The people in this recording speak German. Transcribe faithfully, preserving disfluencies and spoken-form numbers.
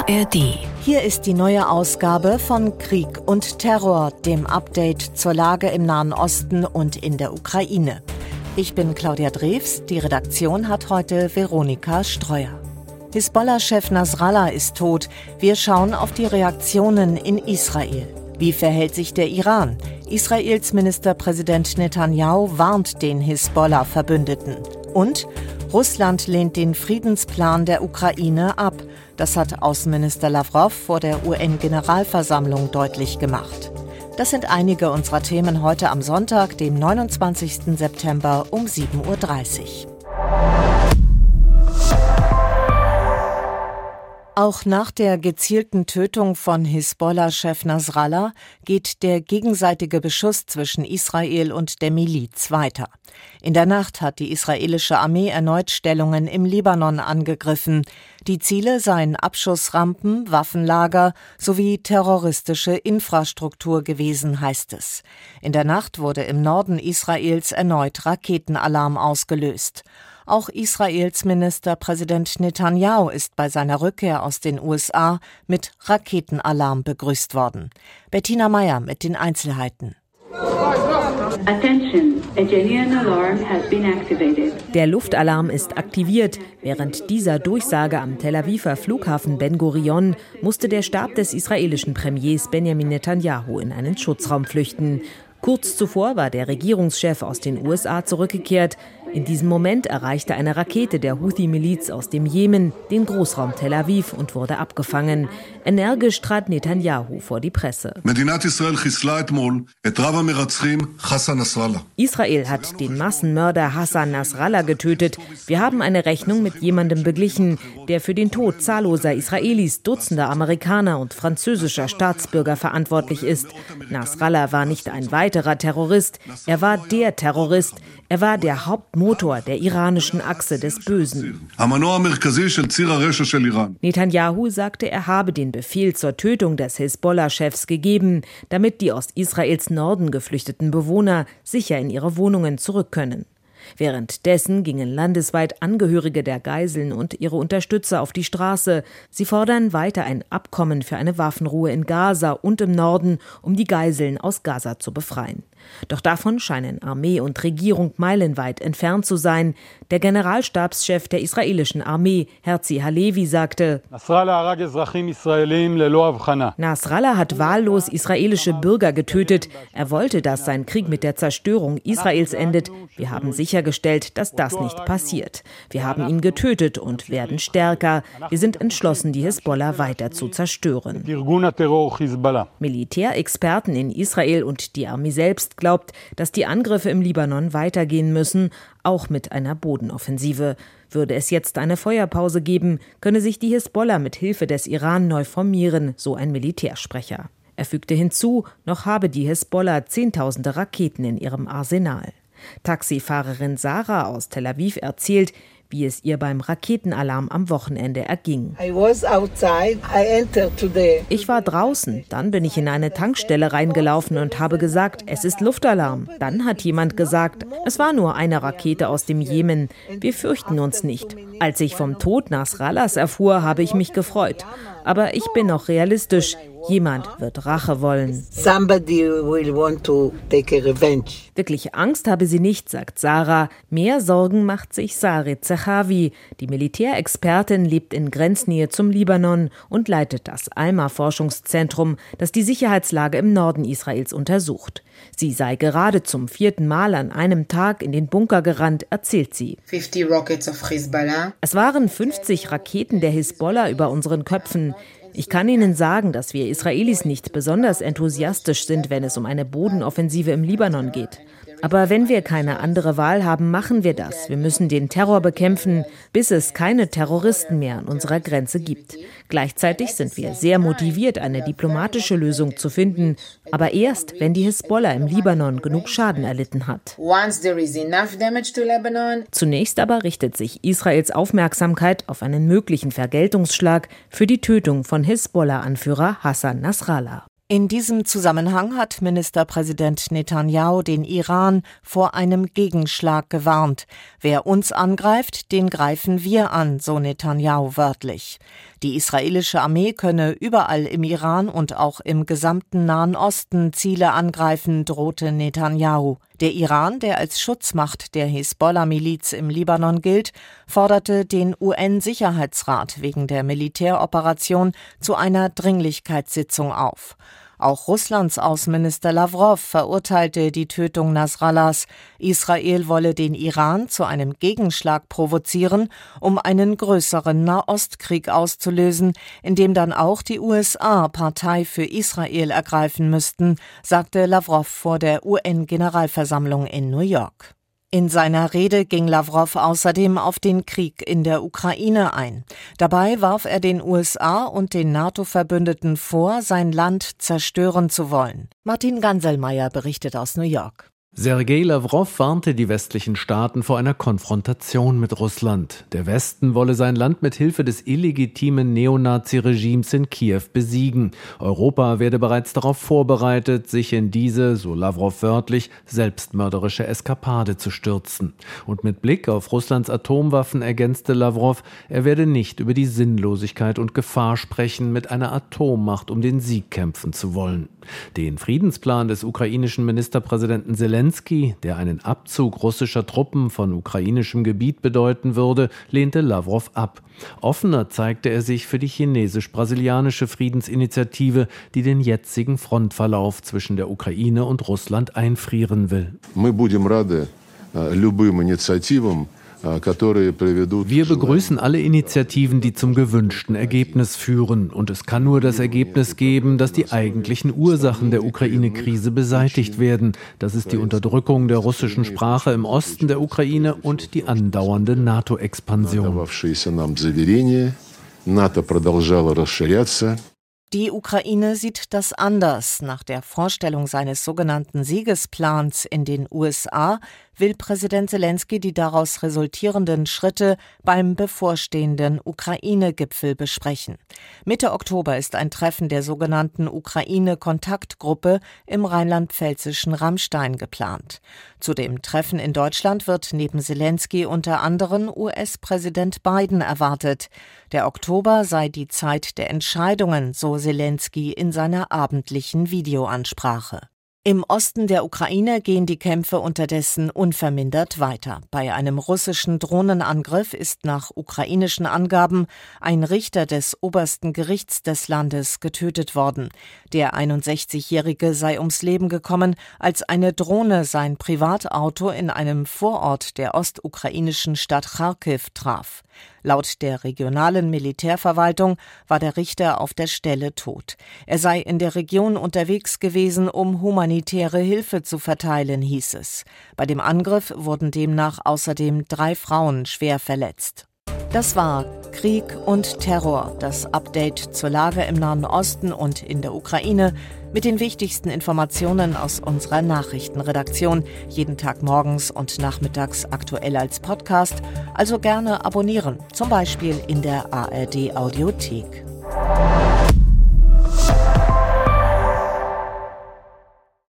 A R D. Hier ist die neue Ausgabe von Krieg und Terror, dem Update zur Lage im Nahen Osten und in der Ukraine. Ich bin Claudia Drews, die Redaktion hat heute Veronika Streuer. Hisbollah-Chef Nasrallah ist tot. Wir schauen auf die Reaktionen in Israel. Wie verhält sich der Iran? Israels Ministerpräsident Netanyahu warnt den Hisbollah-Verbündeten. Und Russland lehnt den Friedensplan der Ukraine ab. Das hat Außenminister Lavrov vor der U N-Generalversammlung deutlich gemacht. Das sind einige unserer Themen heute am Sonntag, dem neunundzwanzigsten September um sieben Uhr dreißig. Auch nach der gezielten Tötung von Hisbollah-Chef Nasrallah geht der gegenseitige Beschuss zwischen Israel und der Miliz weiter. In der Nacht hat die israelische Armee erneut Stellungen im Libanon angegriffen. Die Ziele seien Abschussrampen, Waffenlager sowie terroristische Infrastruktur gewesen, heißt es. In der Nacht wurde im Norden Israels erneut Raketenalarm ausgelöst. Auch Israels Ministerpräsident Netanyahu ist bei seiner Rückkehr aus den U S A mit Raketenalarm begrüßt worden. Bettina Meyer mit den Einzelheiten. Attention, a genuine alarm has been activated. Der Luftalarm ist aktiviert. Während dieser Durchsage am Tel Aviver Flughafen Ben Gurion musste der Stab des israelischen Premiers Benjamin Netanyahu in einen Schutzraum flüchten. Kurz zuvor war der Regierungschef aus den U S A zurückgekehrt. In diesem Moment erreichte eine Rakete der Houthi-Miliz aus dem Jemen den Großraum Tel Aviv und wurde abgefangen. Energisch trat Netanyahu vor die Presse. Israel hat den Massenmörder Hassan Nasrallah getötet. Wir haben eine Rechnung mit jemandem beglichen, der für den Tod zahlloser Israelis, Dutzender Amerikaner und französischer Staatsbürger verantwortlich ist. Nasrallah war nicht ein weiterer Terrorist, er war der Terrorist. Er war der Hauptmotor der iranischen Achse des Bösen. Netanyahu sagte, er habe den Befehl zur Tötung des Hisbollah-Chefs gegeben, damit die aus Israels Norden geflüchteten Bewohner sicher in ihre Wohnungen zurück können. Währenddessen gingen landesweit Angehörige der Geiseln und ihre Unterstützer auf die Straße. Sie fordern weiter ein Abkommen für eine Waffenruhe in Gaza und im Norden, um die Geiseln aus Gaza zu befreien. Doch davon scheinen Armee und Regierung meilenweit entfernt zu sein. Der Generalstabschef der israelischen Armee, Herzi Halevi, sagte: Nasrallah hat wahllos israelische Bürger getötet. Er wollte, dass sein Krieg mit der Zerstörung Israels endet. Wir haben sichergestellt, dass das nicht passiert. Wir haben ihn getötet und werden stärker. Wir sind entschlossen, die Hisbollah weiter zu zerstören. Militärexperten in Israel und die Armee selbst glaubt, dass die Angriffe im Libanon weitergehen müssen, auch mit einer Bodenoffensive. Würde es jetzt eine Feuerpause geben, könne sich die Hisbollah mit Hilfe des Iran neu formieren, so ein Militärsprecher. Er fügte hinzu, noch habe die Hisbollah zehntausende Raketen in ihrem Arsenal. Taxifahrerin Sarah aus Tel Aviv erzählt, wie es ihr beim Raketenalarm am Wochenende erging. Ich war draußen, dann bin ich in eine Tankstelle reingelaufen und habe gesagt, es ist Luftalarm. Dann hat jemand gesagt, es war nur eine Rakete aus dem Jemen. Wir fürchten uns nicht. Als ich vom Tod Nasrallahs erfuhr, habe ich mich gefreut. Aber ich bin noch realistisch. Jemand wird Rache wollen. Somebody will want to take a revenge. Wirklich Angst habe sie nicht, sagt Sarah. Mehr Sorgen macht sich Sarit Zechavi. Die Militärexpertin lebt in Grenznähe zum Libanon und leitet das Alma-Forschungszentrum, das die Sicherheitslage im Norden Israels untersucht. Sie sei gerade zum vierten Mal an einem Tag in den Bunker gerannt, erzählt sie. fifty rockets of Hezbollah. Es waren fünfzig Raketen der Hisbollah über unseren Köpfen. Ich kann Ihnen sagen, dass wir Israelis nicht besonders enthusiastisch sind, wenn es um eine Bodenoffensive im Libanon geht. Aber wenn wir keine andere Wahl haben, machen wir das. Wir müssen den Terror bekämpfen, bis es keine Terroristen mehr an unserer Grenze gibt. Gleichzeitig sind wir sehr motiviert, eine diplomatische Lösung zu finden, aber erst, wenn die Hisbollah im Libanon genug Schaden erlitten hat. Zunächst aber richtet sich Israels Aufmerksamkeit auf einen möglichen Vergeltungsschlag für die Tötung von Hisbollah-Anführer Hassan Nasrallah. In diesem Zusammenhang hat Ministerpräsident Netanyahu den Iran vor einem Gegenschlag gewarnt. Wer uns angreift, den greifen wir an, so Netanyahu wörtlich. Die israelische Armee könne überall im Iran und auch im gesamten Nahen Osten Ziele angreifen, drohte Netanyahu. Der Iran, der als Schutzmacht der Hisbollah-Miliz im Libanon gilt, forderte den U N-Sicherheitsrat wegen der Militäroperation zu einer Dringlichkeitssitzung auf. Auch Russlands Außenminister Lawrow verurteilte die Tötung Nasrallahs. Israel wolle den Iran zu einem Gegenschlag provozieren, um einen größeren Nahostkrieg auszulösen, in dem dann auch die U S A Partei für Israel ergreifen müssten, sagte Lawrow vor der U N-Generalversammlung in New York. In seiner Rede ging Lawrow außerdem auf den Krieg in der Ukraine ein. Dabei warf er den U S A und den NATO-Verbündeten vor, sein Land zerstören zu wollen. Martin Ganselmeier berichtet aus New York. Sergei Lawrow warnte die westlichen Staaten vor einer Konfrontation mit Russland. Der Westen wolle sein Land mit Hilfe des illegitimen Neonazi-Regimes in Kiew besiegen. Europa werde bereits darauf vorbereitet, sich in diese, so Lawrow wörtlich, selbstmörderische Eskapade zu stürzen. Und mit Blick auf Russlands Atomwaffen ergänzte Lawrow, er werde nicht über die Sinnlosigkeit und Gefahr sprechen, mit einer Atommacht um den Sieg kämpfen zu wollen. Den Friedensplan des ukrainischen Ministerpräsidenten Selensky, der einen Abzug russischer Truppen von ukrainischem Gebiet bedeuten würde, lehnte Lawrow ab. Offener zeigte er sich für die chinesisch-brasilianische Friedensinitiative, die den jetzigen Frontverlauf zwischen der Ukraine und Russland einfrieren will. Мы будем рады любым инициативам. Wir begrüßen alle Initiativen, die zum gewünschten Ergebnis führen. Und es kann nur das Ergebnis geben, dass die eigentlichen Ursachen der Ukraine-Krise beseitigt werden. Das ist die Unterdrückung der russischen Sprache im Osten der Ukraine und die andauernde NATO-Expansion. Die Ukraine sieht das anders. Nach der Vorstellung seines sogenannten Siegesplans in den U S A will Präsident Selensky die daraus resultierenden Schritte beim bevorstehenden Ukraine-Gipfel besprechen. Mitte Oktober ist ein Treffen der sogenannten Ukraine-Kontaktgruppe im rheinland-pfälzischen Ramstein geplant. Zu dem Treffen in Deutschland wird neben Selensky unter anderem U S-Präsident Biden erwartet. Der Oktober sei die Zeit der Entscheidungen, so Selensky in seiner abendlichen Videoansprache. Im Osten der Ukraine gehen die Kämpfe unterdessen unvermindert weiter. Bei einem russischen Drohnenangriff ist nach ukrainischen Angaben ein Richter des obersten Gerichts des Landes getötet worden. Der einundsechzigjährige sei ums Leben gekommen, als eine Drohne sein Privatauto in einem Vorort der ostukrainischen Stadt Charkiw traf. Laut der regionalen Militärverwaltung war der Richter auf der Stelle tot. Er sei in der Region unterwegs gewesen, um humanitäre Hilfe zu verteilen, hieß es. Bei dem Angriff wurden demnach außerdem drei Frauen schwer verletzt. Das war Krieg und Terror, das Update zur Lage im Nahen Osten und in der Ukraine mit den wichtigsten Informationen aus unserer Nachrichtenredaktion. Jeden Tag morgens und nachmittags aktuell als Podcast. Also gerne abonnieren, zum Beispiel in der A R D Audiothek.